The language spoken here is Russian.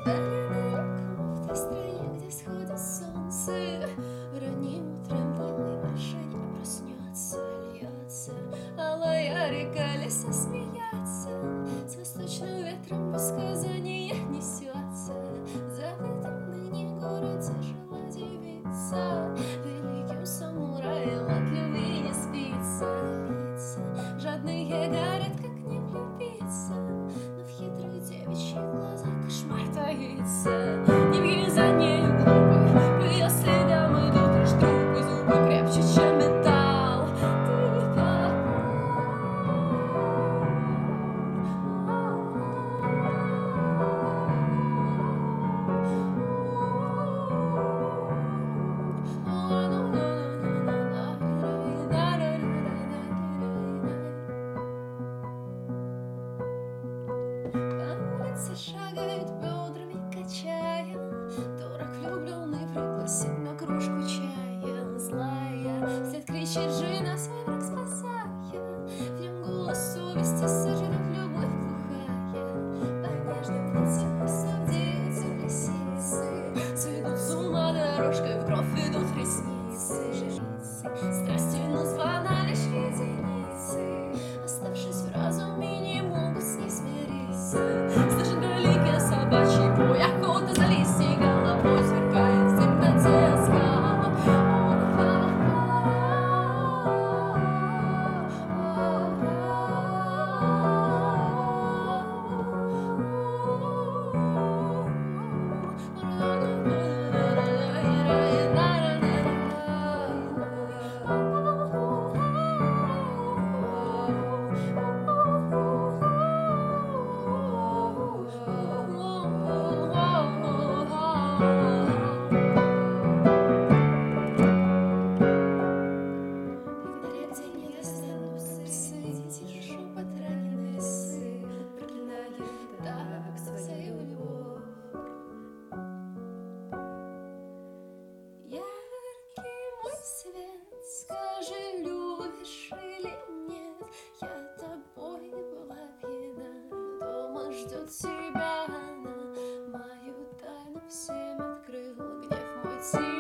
Далеко в той стране, где сходит солнце, ранним утром милой машине проснется, льется алая река, леса смеяться, с восточным ветром по сказания несется. Забытым ныне городе жила девица, великим самураем от любви не спится. Лица жадные горят, как не влюбиться, но в хитрых девичьих глазах кошмар таится. Не беги за нею, глупый, по ее следам идут лишь трупы, зубы крепче, чем металл. Ты попал. По улице шагает, бедрами качая, дурак влюбленный пригласит на кружку чая. Злая вслед кричит жена, свой враг спасая, в нем голос совести сожрет любовь глухая. По нежным птицам лесов дети лисицы сойдут с ума дорожкой, в кровь идут ресницы. Страстью названа лишь единицы, оставшись в разуме, не могут с ней смириться. Слышит далекий собачий бой, охота за лисьей головой сверкает в темноте оскал. Скажи, любишь или нет? Я тобой была пьяна, дома ждет тебя она. Мою тайну всем открыла, гнев мой тихий.